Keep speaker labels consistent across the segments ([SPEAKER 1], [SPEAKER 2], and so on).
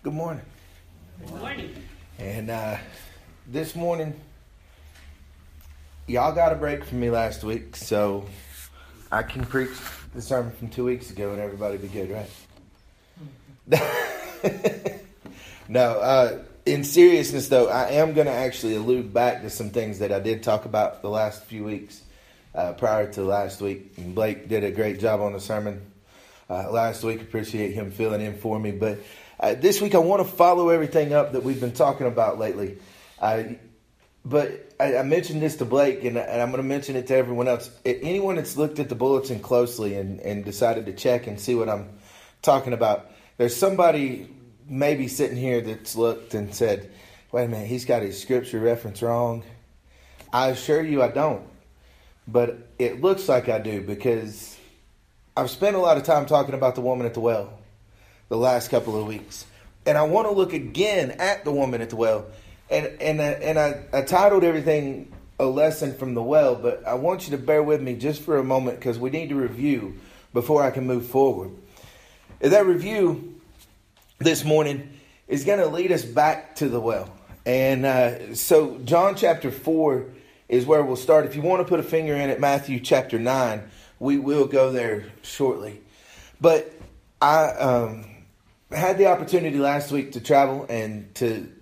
[SPEAKER 1] Good morning.
[SPEAKER 2] Good morning.
[SPEAKER 1] And this morning, y'all got a break from me last week, so I can preach the sermon from 2 weeks ago and everybody be good, right? No, in seriousness though, I am going to actually allude back to some things that I did talk about the last few weeks prior to last week. And Blake did a great job on the sermon last week. Appreciate him filling in for me. But this week I want to follow everything up that we've been talking about lately. But I mentioned this to Blake, and I'm going to mention it to everyone else. Anyone that's looked at the bulletin closely and decided to check and see what I'm talking about, there's somebody maybe sitting here that's looked and said, wait a minute, he's got his scripture reference wrong. I assure you I don't. But it looks like I do, because I've spent a lot of time talking about the woman at the well the last couple of weeks. And I want to look again at the woman at the well. And I titled everything A Lesson from the Well, but I want you to bear with me just for a moment, because we need to review before I can move forward. And that review this morning is going to lead us back to the well. And so John chapter 4 is where we'll start. If you want to put a finger in at Matthew chapter 9, we will go there shortly. But I had the opportunity last week to travel and to,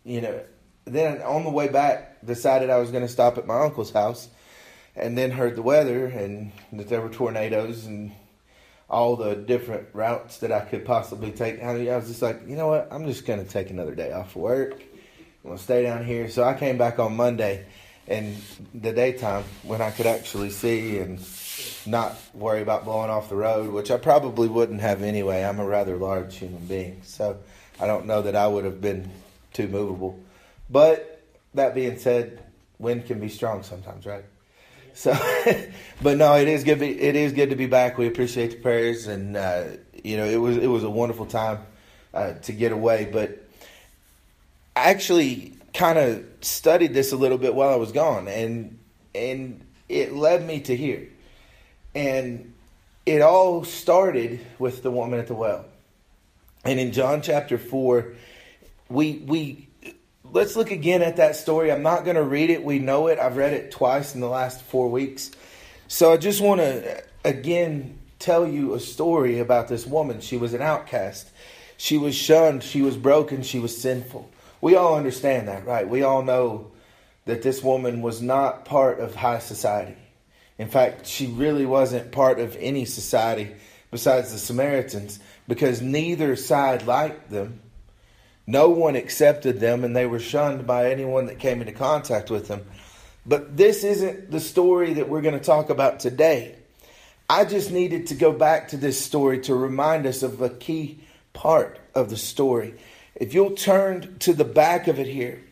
[SPEAKER 1] then on the way back, decided I was going to stop at my uncle's house, and then heard the weather and that there were tornadoes and all the different routes that I could possibly take. I was just like, you know what? I'm just going to take another day off of work. I'm going to stay down here. So I came back on Monday in the daytime when I could actually see and not worry about blowing off the road, which I probably wouldn't have anyway. I'm a rather large human being, so I don't know that I would have been too movable. But that being said, wind can be strong sometimes, right? So, but no, it is good to be back. We appreciate the prayers, and it was a wonderful time to get away. But I actually kind of studied this a little bit while I was gone, and it led me to here. And it all started with the woman at the well. And in John chapter 4, we let's look again at that story. I'm not going to read it. We know it. I've read it twice in the last 4 weeks. So I just want to, again, tell you a story about this woman. She was an outcast. She was shunned. She was broken. She was sinful. We all understand that, right? We all know that this woman was not part of high society. In fact, she really wasn't part of any society besides the Samaritans, because neither side liked them. No one accepted them, and they were shunned by anyone that came into contact with them. But this isn't the story that we're going to talk about today. I just needed to go back to this story to remind us of a key part of the story. If you'll turn to the back of it here,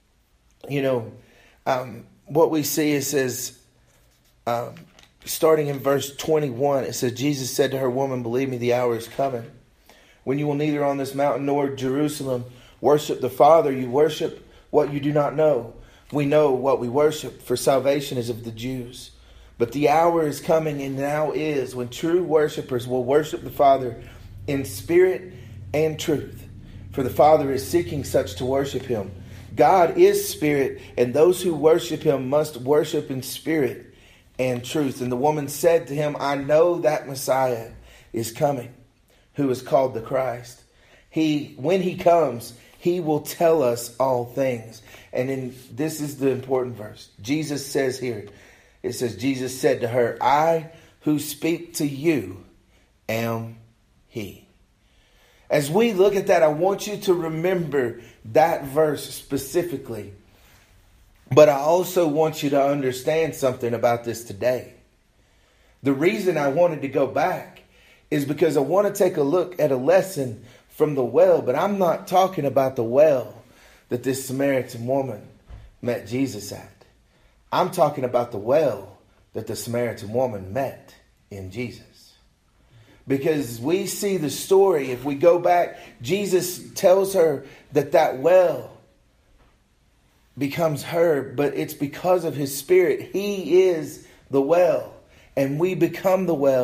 [SPEAKER 1] what we see, it says, starting in verse 21, it says, Jesus said to her, "Woman, believe me, the hour is coming when you will neither on this mountain nor Jerusalem worship the Father. You worship what you do not know. We know what we worship, for salvation is of the Jews. But the hour is coming, and now is, when true worshipers will worship the Father in spirit and truth. For the Father is seeking such to worship him. God is spirit, and those who worship him must worship in spirit and truth." And the woman said to him, "I know that Messiah is coming, who is called the Christ. When he comes, he will tell us all things." And this is the important verse. Jesus says here, it says, Jesus said to her, "I who speak to you am he." As we look at that, I want you to remember that verse specifically. But I also want you to understand something about this today. The reason I wanted to go back is because I want to take a look at a lesson from the well. But I'm not talking about the well that this Samaritan woman met Jesus at. I'm talking about the well that the Samaritan woman met in Jesus. Because we see the story, if we go back, Jesus tells her that well becomes her, but it's because of his Spirit. He is the well, and we become the well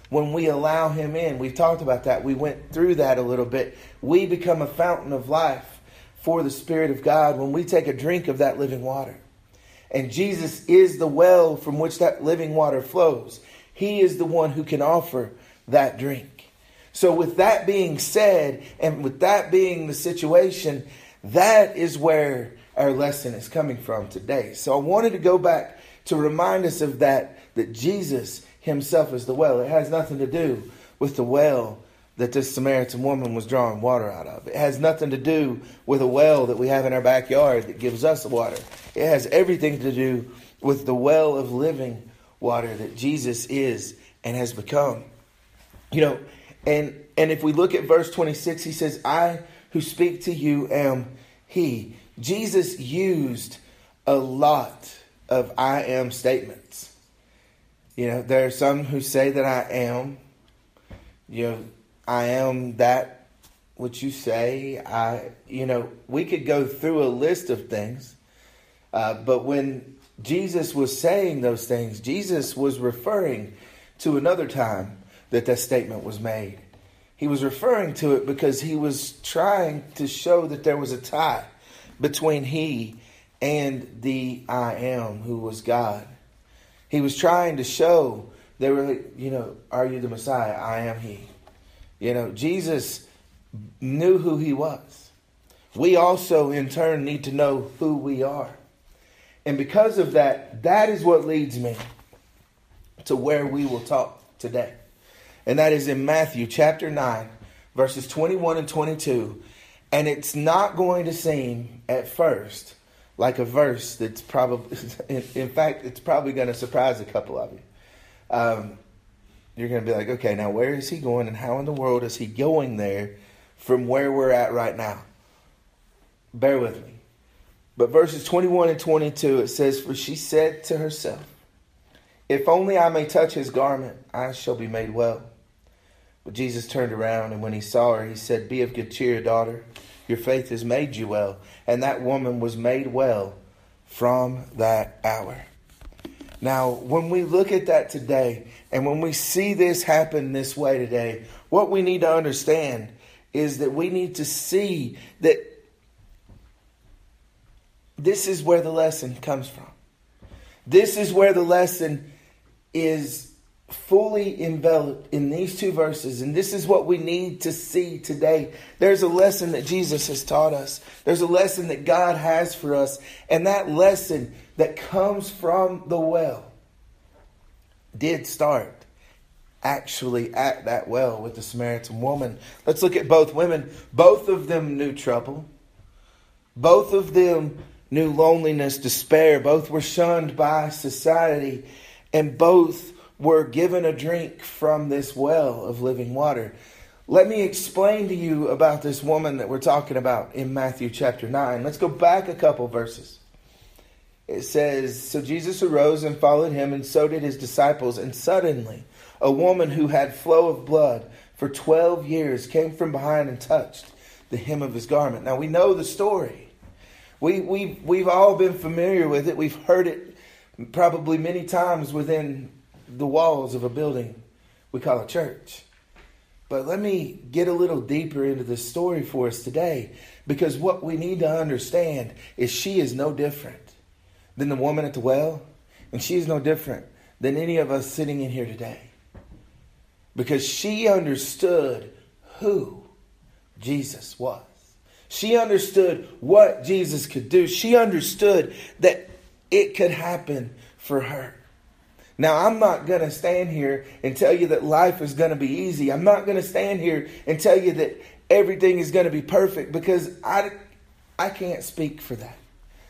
[SPEAKER 1] when we allow him in. We talked about that. We went through that a little bit. We become a fountain of life for the Spirit of God when we take a drink of that living water. And Jesus is the well from which that living water flows. He is the one who can offer that drink. So with that being said, and with that being the situation, that is where our lesson is coming from today. So I wanted to go back to remind us of that Jesus himself is the well. It has nothing to do with the well that this Samaritan woman was drawing water out of. It has nothing to do with a well that we have in our backyard that gives us water. It has everything to do with the well of living water that Jesus is and has become. And if we look at verse 26, he says, I who speak to you am he. Jesus used a lot of I am statements. There are some who say that I am. I am that which you say. We could go through a list of things. But when Jesus was saying those things, Jesus was referring to another time that statement was made. He was referring to it because he was trying to show that there was a tie between he and the I am, who was God. He was trying to show they were, are you the Messiah? I am he. Jesus knew who he was. We also, in turn, need to know who we are. And because of that, that is what leads me to where we will talk today. And that is in Matthew chapter 9, verses 21 and 22. And it's not going to seem at first like a verse that's probably, in fact, it's probably going to surprise a couple of you. You're going to be like, okay, now where is he going and how in the world is he going there from where we're at right now? Bear with me. But verses 21 and 22, it says, for she said to herself, if only I may touch his garment, I shall be made well. But Jesus turned around, and when he saw her, he said, be of good cheer, daughter. Your faith has made you well. And that woman was made well from that hour. Now, when we look at that today, and when we see this happen this way today, what we need to understand is that we need to see that this is where the lesson comes from. This is where the lesson is fully enveloped in these two verses. And this is what we need to see today. There's a lesson that Jesus has taught us. There's a lesson that God has for us. And that lesson that comes from the well did start actually at that well with the Samaritan woman. Let's look at both women. Both of them knew trouble. Both of them knew loneliness, despair. Both were shunned by society. And both were given a drink from this well of living water. Let me explain to you about this woman that we're talking about in Matthew chapter 9. Let's go back a couple verses. It says, so Jesus arose and followed him, and so did his disciples. And suddenly, a woman who had flow of blood for 12 years came from behind and touched the hem of his garment. Now, we know the story. We've all been familiar with it. We've heard it probably many times within the walls of a building we call a church. But let me get a little deeper into this story for us today, because what we need to understand is she is no different than the woman at the well, and she is no different than any of us sitting in here today, because she understood who Jesus was. She understood what Jesus could do. She understood that it could happen for her. Now, I'm not going to stand here and tell you that life is going to be easy. I'm not going to stand here and tell you that everything is going to be perfect, because I can't speak for that.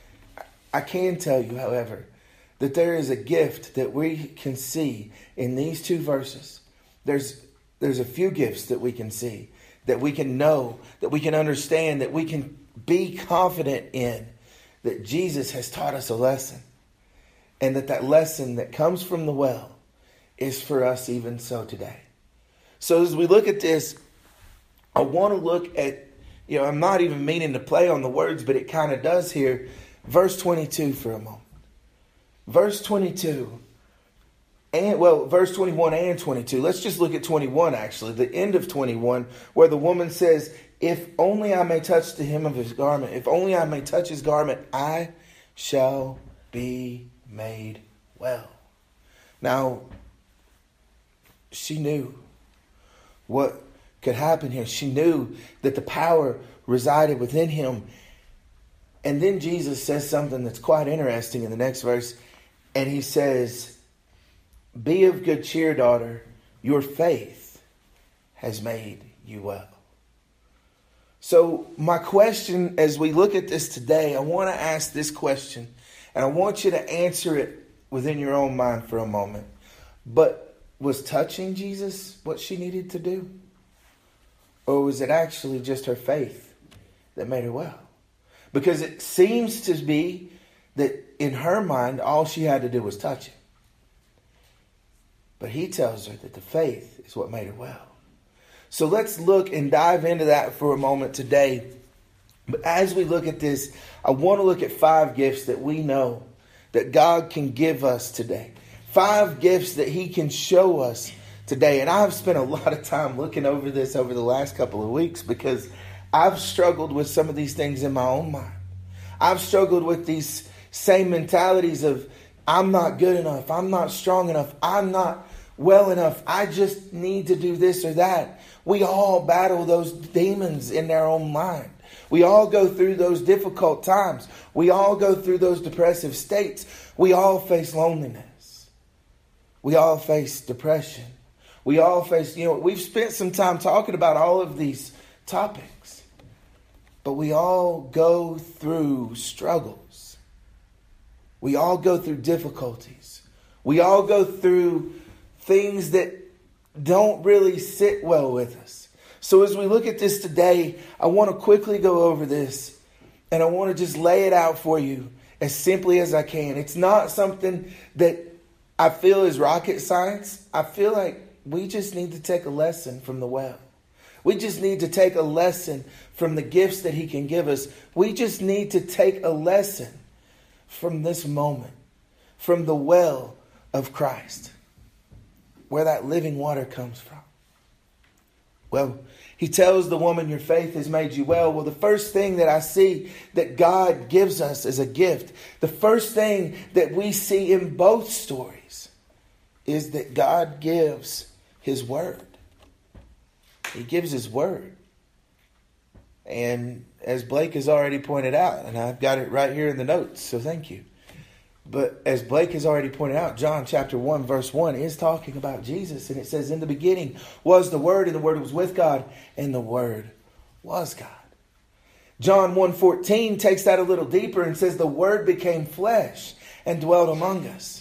[SPEAKER 1] I can tell you, however, that there is a gift that we can see in these two verses. There's a few gifts that we can see, that we can know, that we can understand, that we can be confident in, that Jesus has taught us a lesson. And that lesson that comes from the well is for us even so today. So as we look at this, I want to look at, I'm not even meaning to play on the words, but it kind of does here. Verse 22 for a moment. Verse 22 And verse 21 and 22. Let's just look at 21 actually, the end of 21, where the woman says, if only I may touch the hem of his garment, if only I may touch his garment, I shall be made well. Now, she knew what could happen here. She knew that the power resided within him. And then Jesus says something that's quite interesting in the next verse. And he says, be of good cheer, daughter. Your faith has made you well. So my question as we look at this today, I want to ask this question. And I want you to answer it within your own mind for a moment. But was touching Jesus what she needed to do? Or was it actually just her faith that made her well? Because it seems to be that in her mind, all she had to do was touch him. But he tells her that the faith is what made her well. So let's look and dive into that for a moment today. But as we look at this, I want to look at 5 gifts that we know that God can give us today. 5 gifts that he can show us today. And I've spent a lot of time looking over this over the last couple of weeks because I've struggled with some of these things in my own mind. I've struggled with these same mentalities of I'm not good enough, I'm not strong enough, I'm not well enough, I just need to do this or that. We all battle those demons in our own mind. We all go through those difficult times. We all go through those depressive states. We all face loneliness. We all face depression. We all face, we've spent some time talking about all of these topics. But we all go through struggles. We all go through difficulties. We all go through things that don't really sit well with us. So as we look at this today, I want to quickly go over this. And I want to just lay it out for you as simply as I can. It's not something that I feel is rocket science. I feel like we just need to take a lesson from the well. We just need to take a lesson from the gifts that he can give us. We just need to take a lesson from this moment, from the well of Christ, where that living water comes from. Well, he tells the woman, your faith has made you well. Well, the first thing that I see that God gives us as a gift, the first thing that we see in both stories is that God gives his word. He gives his word. And as Blake has already pointed out, and I've got it right here in the notes, so thank you. But as Blake has already pointed out, John chapter 1 verse 1 is talking about Jesus. And it says, in the beginning was the Word, and the Word was with God, and the Word was God. John 1:14 takes that a little deeper and says, the Word became flesh and dwelt among us.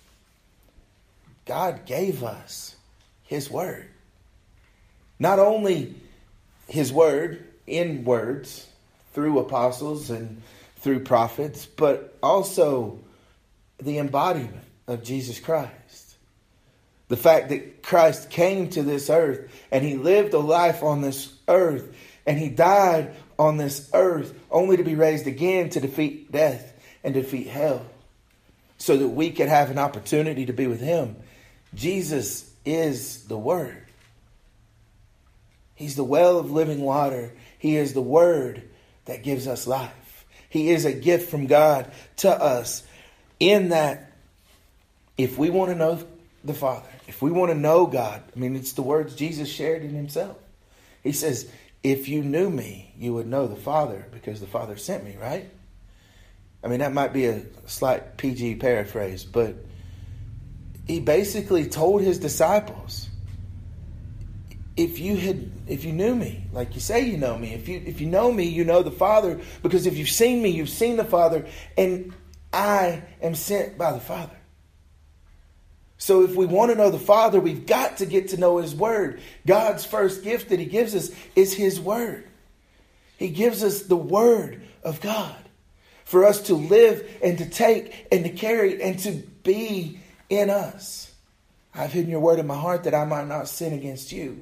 [SPEAKER 1] God gave us his word. Not only his word in words through apostles and through prophets, but also the embodiment of Jesus Christ. The fact that Christ came to this earth and he lived a life on this earth and he died on this earth only to be raised again to defeat death and defeat hell so that we could have an opportunity to be with him. Jesus is the Word. He's the well of living water. He is the Word that gives us life. He is a gift from God to us in that if we want to know the Father, if we want to know God, it's the words Jesus shared in himself. He says, if you knew me, you would know the Father because the Father sent me, right? That might be a slight PG paraphrase, but he basically told his disciples, if you knew me, like you say you know me, if you know me, you know the Father, because if you've seen me, you've seen the Father, and I am sent by the Father. So if we want to know the Father, we've got to get to know his word. God's first gift that he gives us is his word. He gives us the word of God for us to live and to take and to carry and to be in us. I've hidden your word in my heart that I might not sin against you.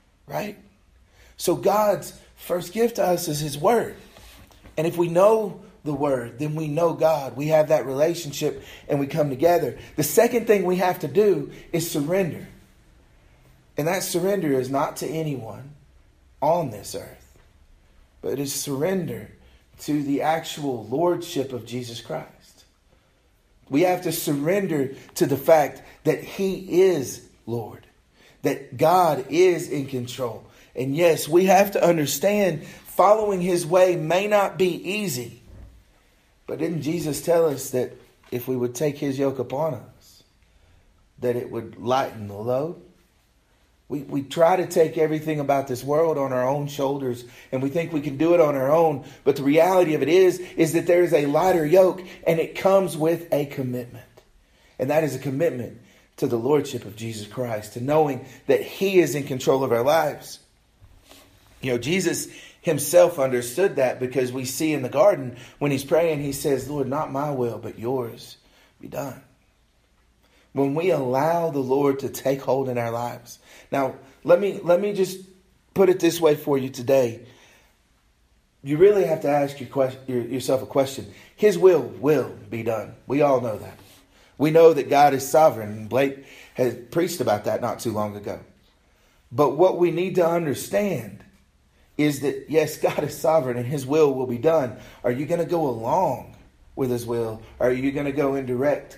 [SPEAKER 1] Right? So God's first gift to us is his word. And if we know the Word, then we know God. We have that relationship and we come together. The second thing we have to do is surrender. And that surrender is not to anyone on this earth, but it is surrender to the actual lordship of Jesus Christ. We have to surrender to the fact that He is Lord, that God is in control. And yes, we have to understand following His way may not be easy. But didn't Jesus tell us that if we would take His yoke upon us, that it would lighten the load? We try to take everything about this world on our own shoulders, and we think we can do it on our own. But the reality of it is that there is a lighter yoke, and it comes with a commitment. And that is a commitment to the lordship of Jesus Christ, to knowing that He is in control of our lives. You know, Jesus Himself understood that, because we see in the garden when He's praying, He says, Lord, not my will, but yours be done. When we allow the Lord to take hold in our lives. Now, let me just put it this way for you today. You really have to ask yourself a question. His will be done. We all know that. We know that God is sovereign. Blake has preached about that not too long ago. But what we need to understand is that, yes, God is sovereign and His will be done. Are you going to go along with His will? Or are you going to go in direct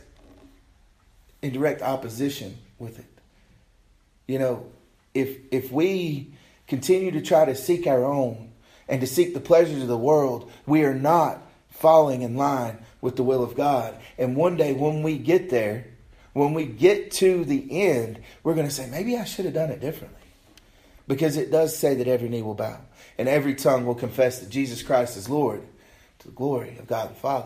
[SPEAKER 1] opposition with it? You know, if we continue to try to seek our own and to seek the pleasures of the world, we are not falling in line with the will of God. And one day when we get there, when we get to the end, we're going to say, maybe I should have done it differently. Because it does say that every knee will bow and every tongue will confess that Jesus Christ is Lord, to the glory of God the Father.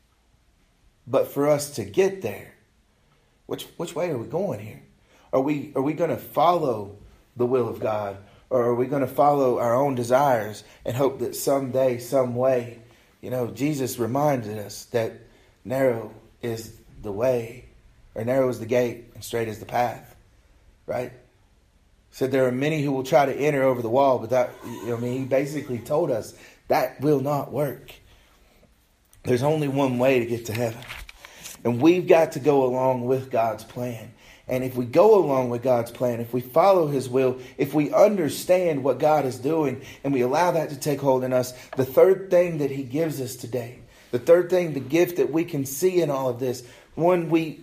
[SPEAKER 1] But for us to get there, which way are we going here? Are we going to follow the will of God, or are we going to follow our own desires and hope that someday, some way, you know, Jesus reminded us that narrow is the way, or narrow is the gate and straight is the path, right? Said there are many who will try to enter over the wall, but that, He basically told us that will not work. There's only one way to get to heaven. And we've got to go along with God's plan. And if we go along with God's plan, if we follow His will, if we understand what God is doing and we allow that to take hold in us, the third thing that He gives us today, the third thing, the gift that we can see in all of this, one, we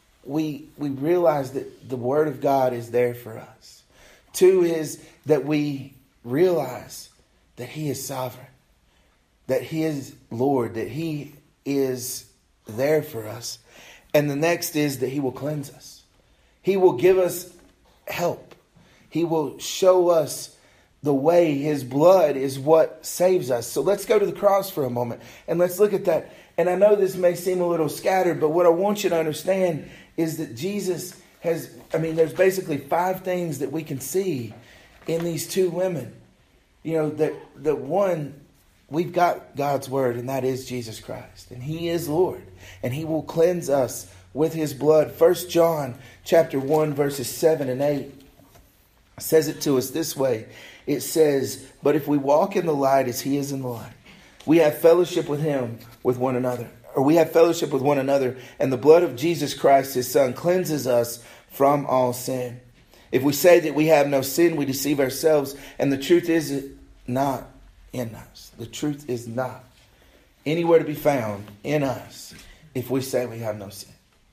[SPEAKER 1] realize that the Word of God is there for us. Two is that we realize that He is sovereign, that He is Lord, that He is there for us. And the next is that He will cleanse us. He will give us help. He will show us the way. His blood is what saves us. So let's go to the cross for a moment and let's look at that. And I know this may seem a little scattered, but what I want you to understand is that Jesus there's basically 5 things that we can see in these 2 women. You know, that one, we've got God's Word, and that is Jesus Christ. And He is Lord. And He will cleanse us with His blood. 1 John chapter 1, verses 7 and 8 says it to us this way. It says, but if we walk in the light as He is in the light, we have fellowship with Him, with one another. Or we have fellowship with one another, and the blood of Jesus Christ, His Son, cleanses us from all sin. If we say that we have no sin, we deceive ourselves, and the truth is not in us. The truth is not anywhere to be found in us if we say we have no sin.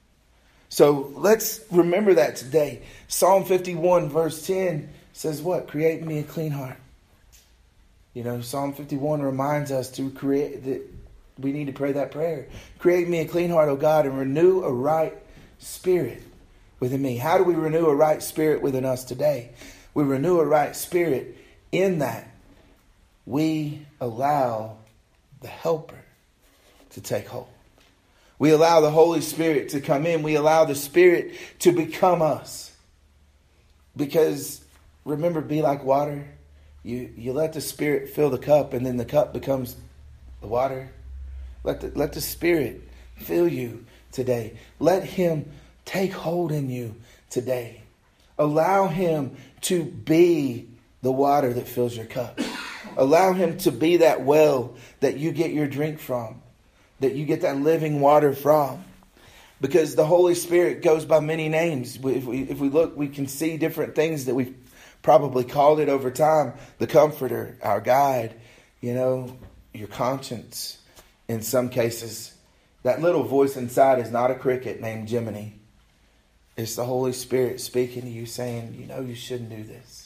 [SPEAKER 1] So let's remember that today. Psalm 51 verse 10 says what? Create me a clean heart. You know, Psalm 51 reminds us to create that we need to pray that prayer. Create me a clean heart, O God, and renew a right spirit within me. How do we renew a right spirit within us today? We renew a right spirit in that we allow the Helper to take hold. We allow the Holy Spirit to come in. We allow the Spirit to become us. Because, remember, be like water. You let the Spirit fill the cup, and then the cup becomes the water. Let the Spirit fill you today. Let Him take hold in you today. Allow Him to be the water that fills your cup. Allow Him to be that well that you get your drink from. that you get that living water from. Because the Holy Spirit goes by many names. If we look, we can see different things that we've probably called it over time. The Comforter, our guide, your conscience in some cases. That little voice inside is not a cricket named Jiminy. It's the Holy Spirit speaking to you saying, you shouldn't do this.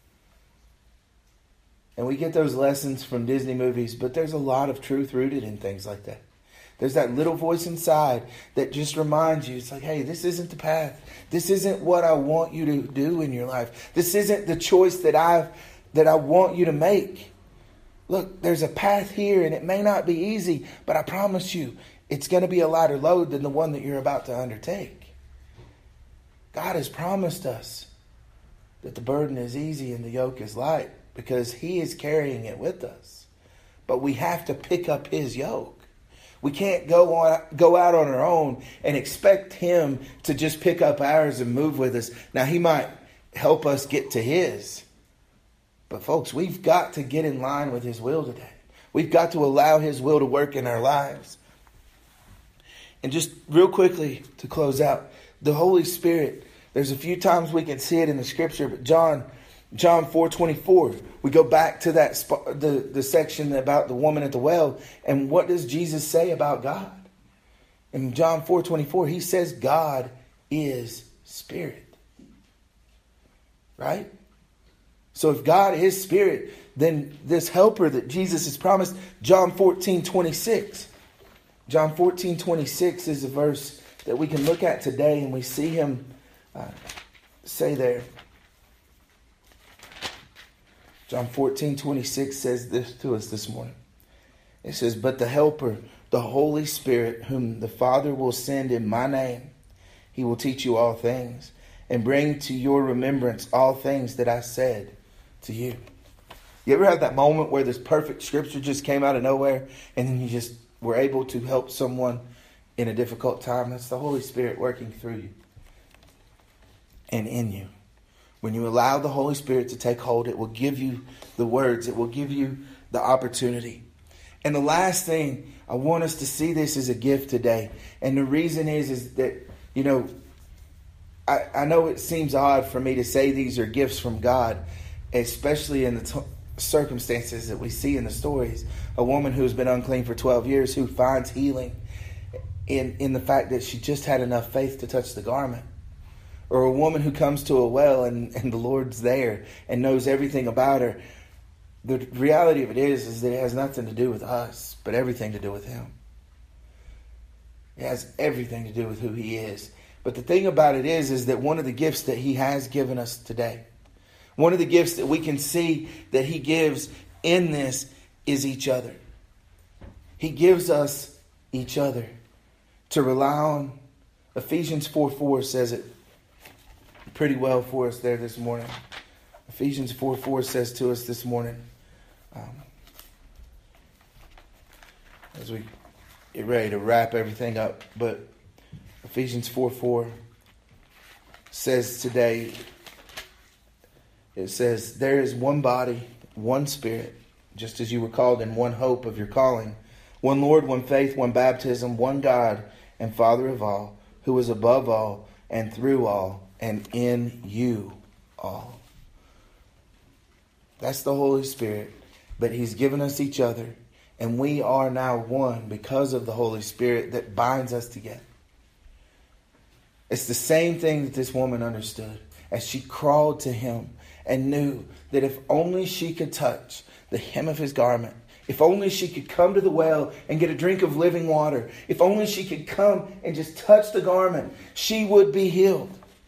[SPEAKER 1] And we get those lessons from Disney movies, but there's a lot of truth rooted in things like that. There's that little voice inside that just reminds you, it's like, hey, this isn't the path. This isn't what I want you to do in your life. This isn't the choice that I want you to make. Look, there's a path here, and it may not be easy, but I promise you, it's going to be a lighter load than the one that you're about to undertake. God has promised us that the burden is easy and the yoke is light because He is carrying it with us. But we have to pick up His yoke. We can't go out on our own and expect Him to just pick up ours and move with us. Now, He might help us get to His. But folks, we've got to get in line with His will today. We've got to allow His will to work in our lives. And just real quickly to close out, the Holy Spirit, there's a few times we can see it in the Scripture, but John 4:24, we go back to that the section about the woman at the well, and what does Jesus say about God? In John 4:24, He says God is Spirit. Right? So if God is Spirit, then this helper that Jesus has promised, John 14:26. John 14:26 is a verse that we can look at today, and we see Him say there. John 14:26 says this to us this morning. It says, but the Helper, the Holy Spirit, whom the Father will send in my name, He will teach you all things and bring to your remembrance all things that I said to you. You ever have that moment where this perfect scripture just came out of nowhere and then you just were able to help someone in a difficult time? That's the Holy Spirit working through you and in you. When you allow the Holy Spirit to take hold, it will give you the words. It will give you the opportunity. And the last thing, I want us to see this as a gift today. And the reason is that, I know it seems odd for me to say these are gifts from God, especially in the circumstances that we see in the stories. A woman who's been unclean for 12 years who finds healing in the fact that she just had enough faith to touch the garment. Or a woman who comes to a well and the Lord's there and knows everything about her. The reality of it is that it has nothing to do with us, but everything to do with Him. It has everything to do with who He is. But the thing about it is that one of the gifts that He has given us today, one of the gifts that we can see that He gives in this is each other. He gives us each other to rely on. Ephesians 4:4 says it pretty well for us there this morning. Ephesians 4:4 says to us this morning, as we get ready to wrap everything up, but Ephesians 4:4 says today, it says, there is one body, one Spirit, just as you were called in one hope of your calling, one Lord, one faith, one baptism, one God and Father of all, who is above all and through all and in you all. That's the Holy Spirit. But He's given us each other. And we are now one because of the Holy Spirit that binds us together. It's the same thing that this woman understood as she crawled to Him and knew that if only she could touch the hem of His garment, if only she could come to the well and get a drink of living water, if only she could come and just touch the garment, she would be healed.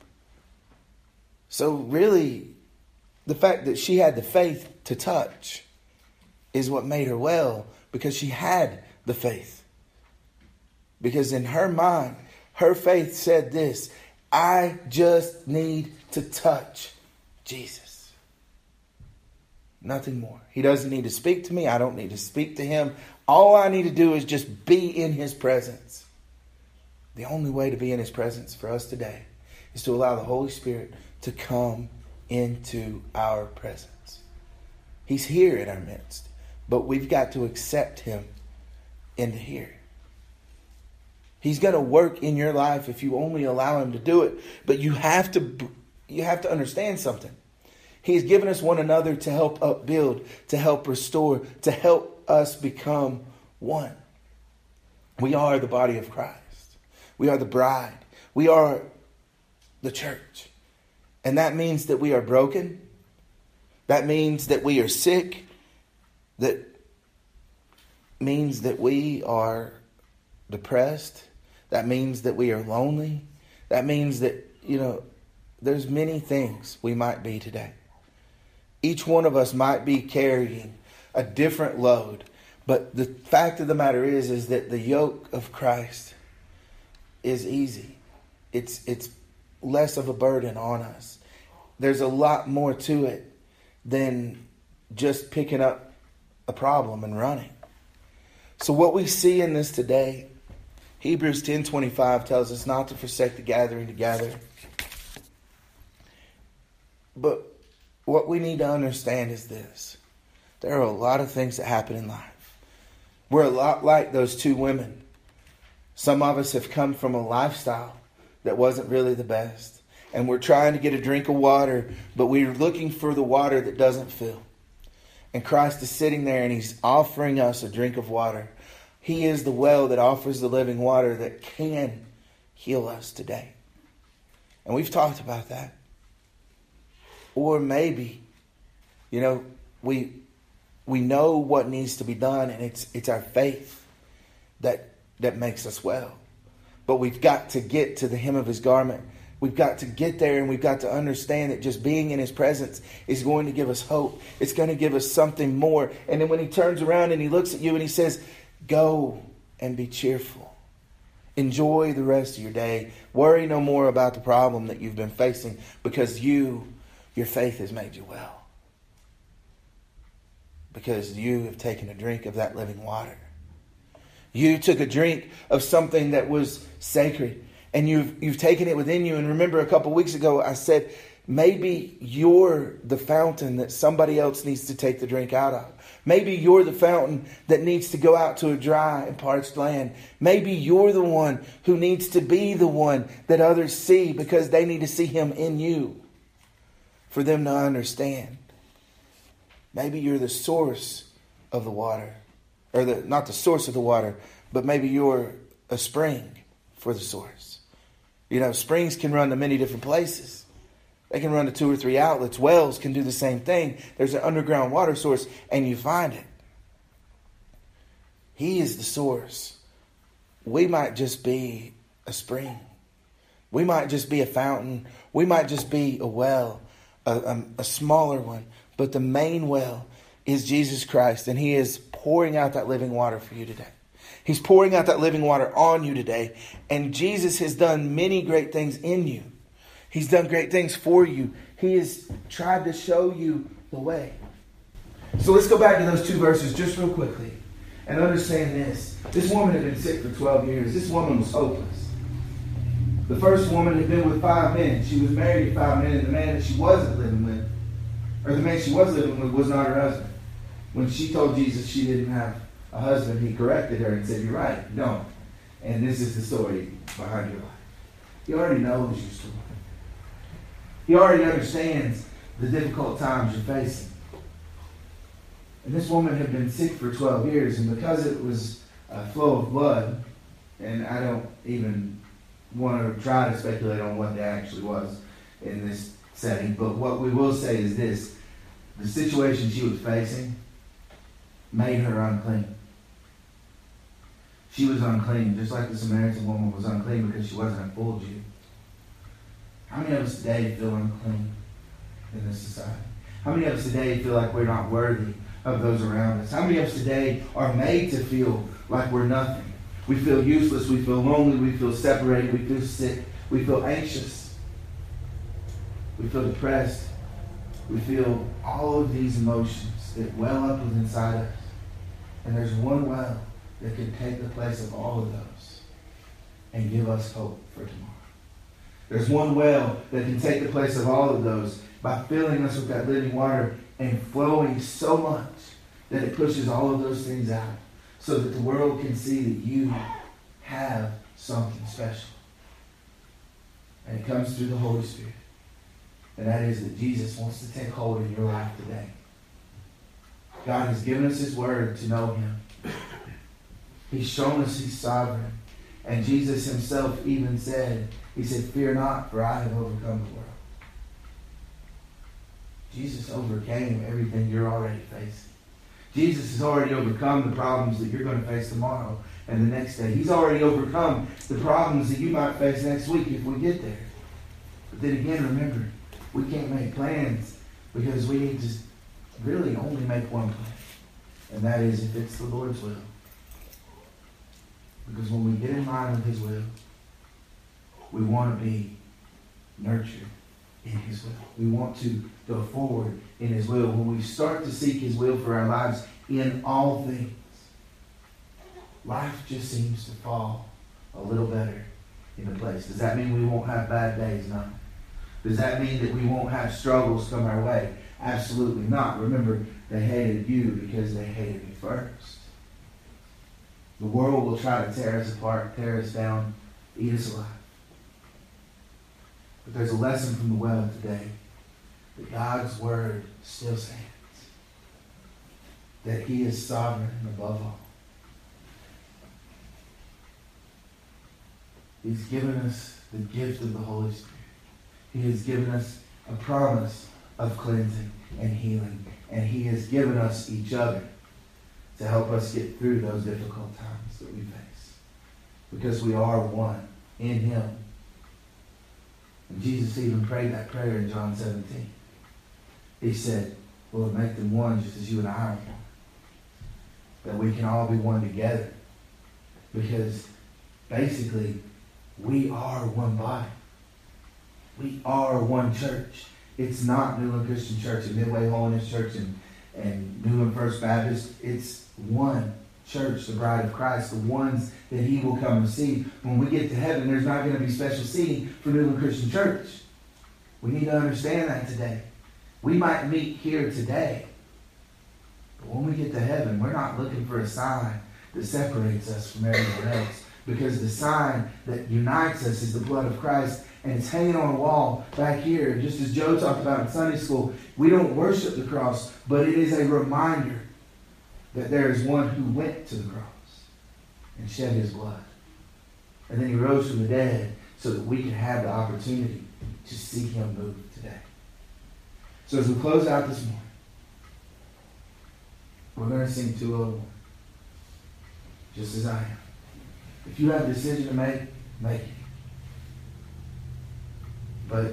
[SPEAKER 1] So really, the fact that she had the faith to touch is what made her well, because she had the faith. Because in her mind, her faith said this, I just need to touch Jesus. Nothing more. He doesn't need to speak to me. I don't need to speak to Him. All I need to do is just be in His presence. The only way to be in His presence for us today is to allow the Holy Spirit to come into our presence. He's here in our midst, but we've got to accept Him into here. He's going to work in your life if you only allow him to do it. But you have to understand something. He's given us one another to help upbuild, to help restore, to help us become one. We are the body of Christ. We are the bride. We are the church. And that means that we are broken. That means that we are sick. That means that we are depressed. That means that we are lonely. That means that, there's many things we might be today. Each one of us might be carrying a different load. But the fact of the matter is that the yoke of Christ is easy. It's less of a burden on us. There's a lot more to it than just picking up a problem and running. So what we see in this today, Hebrews 10:25 tells us not to forsake the gathering together. But what we need to understand is this. There are a lot of things that happen in life. We're a lot like those two women. Some of us have come from a lifestyle that wasn't really the best. And we're trying to get a drink of water, but we're looking for the water that doesn't fill. And Christ is sitting there and he's offering us a drink of water. He is the well that offers the living water that can heal us today. And we've talked about that. Or maybe, we know what needs to be done, and it's our faith that makes us well. But we've got to get to the hem of his garment. We've got to get there, and we've got to understand that just being in his presence is going to give us hope. It's going to give us something more. And then when he turns around and he looks at you and he says, go and be cheerful. Enjoy the rest of your day. Worry no more about the problem that you've been facing, because your faith has made you well. Because you have taken a drink of that living water. You took a drink of something that was sacred, and you've taken it within you. And remember, a couple weeks ago, I said, maybe you're the fountain that somebody else needs to take the drink out of. Maybe you're the fountain that needs to go out to a dry and parched land. Maybe you're the one who needs to be the one that others see, because they need to see him in you for them to understand. Maybe you're the source of the water. Or not the source of the water, but maybe you're a spring for the source. Springs can run to many different places. They can run to 2 or 3 outlets. Wells can do the same thing. There's an underground water source, and you find it. He is the source. We might just be a spring. We might just be a fountain. We might just be a well, a smaller one. But the main well is Jesus Christ, and he is pouring out that living water for you today. He's pouring out that living water on you today. And Jesus has done many great things in you. He's done great things for you. He has tried to show you the way. So let's go back to those 2 verses just real quickly and understand this. This woman had been sick for 12 years. This woman was hopeless. The first woman had been with 5 men. She was married to 5 men, and the man that she wasn't living with, or the man she was living with, was not her husband. When she told Jesus she didn't have a husband, he corrected her and said, you're right, you don't. And this is the story behind your life. He already knows your story. He already understands the difficult times you're facing. And this woman had been sick for 12 years, and because it was a flow of blood, and I don't even want to try to speculate on what that actually was in this setting, but what we will say is this: the situation she was facing made her unclean. She was unclean, just like the Samaritan woman was unclean because she wasn't a full Jew. How many of us today feel unclean in this society? How many of us today feel like we're not worthy of those around us? How many of us today are made to feel like we're nothing? We feel useless, we feel lonely, we feel separated, we feel sick, we feel anxious, we feel depressed, we feel all of these emotions that well up within inside us. And there's one well that can take the place of all of those and give us hope for tomorrow. There's one well that can take the place of all of those by filling us with that living water and flowing so much that it pushes all of those things out so that the world can see that you have something special. And it comes through the Holy Spirit. And that is that Jesus wants to take hold of your life today. God has given us His Word to know Him. He's shown us He's sovereign. And Jesus Himself even said, He said, "Fear not, for I have overcome the world." Jesus overcame everything you're already facing. Jesus has already overcome the problems that you're going to face tomorrow and the next day. He's already overcome the problems that you might face next week if we get there. But then again, remember, we can't make plans because we need to really only make one plan. And that is if it's the Lord's will. Because when we get in line with His will, we want to be nurtured in His will. We want to go forward in His will. When we start to seek His will for our lives in all things, life just seems to fall a little better into place. Does that mean we won't have bad days? No. Does that mean that we won't have struggles come our way? Absolutely not. Remember, they hated you because they hated me first. The world will try to tear us apart, tear us down, eat us alive. But there's a lesson from the well today that God's Word still stands. That He is sovereign above all. He's given us the gift of the Holy Spirit. He has given us a promise of cleansing and healing. And He has given us each other to help us get through those difficult times that we face. Because we are one in Him. And Jesus even prayed that prayer in John 17. He said, "Lord, make them one just as you and I are one." That we can all be one together. Because basically, we are one body. We are one church. It's not Newland Christian Church and Midway Holiness Church and Newland First Baptist. It's one church, the bride of Christ, the ones that He will come receive. When we get to heaven, there's not going to be special seating for Newland Christian Church. We need to understand that today. We might meet here today, but when we get to heaven, we're not looking for a sign that separates us from everyone else. Because the sign that unites us is the blood of Christ, and it's hanging on a wall back here. Just as Joe talked about in Sunday school, we don't worship the cross, but it is a reminder that there is one who went to the cross and shed His blood. And then He rose from the dead so that we can have the opportunity to see Him move today. So as we close out this morning, we're going to sing 201. Just as I am. If you have a decision to make, make it. But,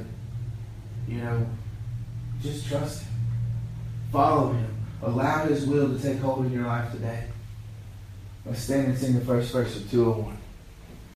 [SPEAKER 1] just trust Him. Follow Him. Allow His will to take hold in your life today. Let's stand and sing the first verse of 201.